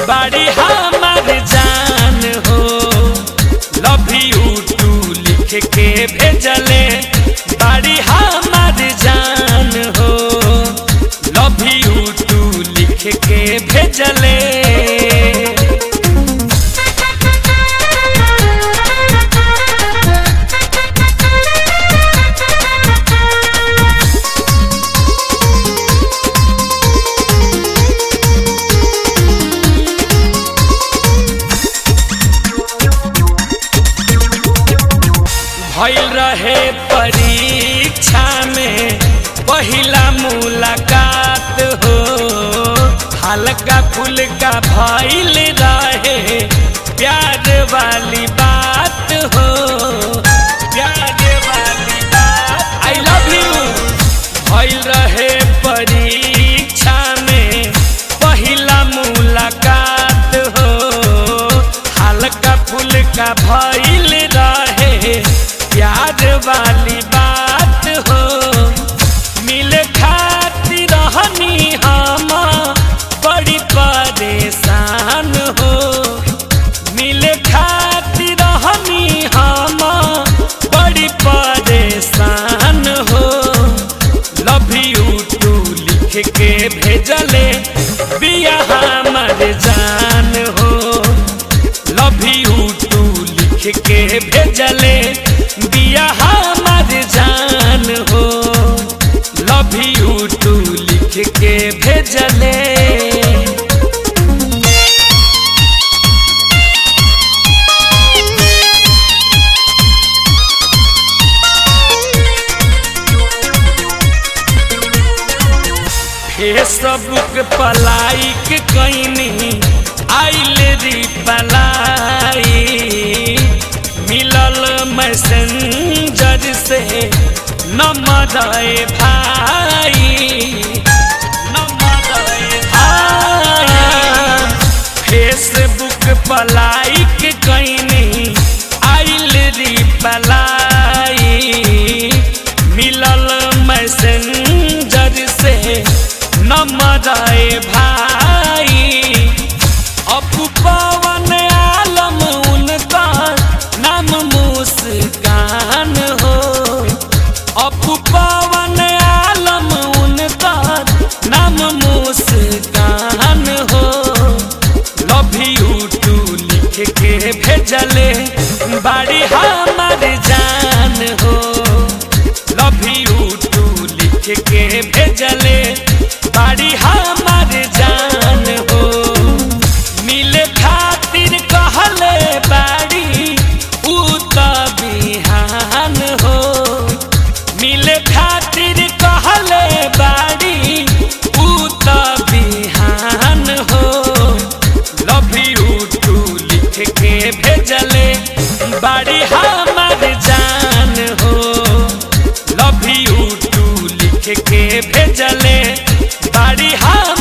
बाड़ी हमार जान हो। लव यू टू लिख के भेजले बाड़ी हमार जान हो। लव यू टू लिख के भेजले। भइल रहे परीक्षा में पहिला मुलाकात हो। हल्का फुल्का भइल रहे प्यार वाली बात हो। प्यार वाली बात आई लव यू। भइल रहे परीक्षा में पहिला मुलाकात हो। हल्का फुल्का भइल रहे प्यार वाली बात हो। मिले खातिर रहनी हम बड़ी परेशान हो। मिले खातिर रहनी हम बड़ी परेशान हो। लव यू टू लिख के भेजले बिया हमार जान हो। लव यू टू लिख के भेजले बिया हमार जान हो। लव यू टू लिख के भेजले। फेसबुक पर लाइक कईनी आइल रिप्लाई। मिलल मैसेंजर से नंबर भाई। नंबर भाई फेसबुक पर लाइक कईनी आइल रिप्लाई। मिलल मैसेंजर से नंबर भाई। अपू पवन आलम उनका नाम मुस्कान हो। अपू पवन आलम उनका नाम मुस्कान हो। लव यू टू लिख के भेजले बाड़ी हमार जान हो। लव यू टू लिख के भेजले बाड़ी हमार जान हो। मिले खातिर कहले बाड़ी ऊ त बिहान हो। मिले खातिर कहले बाड़ी ऊ त बिहान हो। लव यू टू लिख के भेजले बाड़ी हमार जान हो। लव यू टू लिख के भेजले बाड़ी हम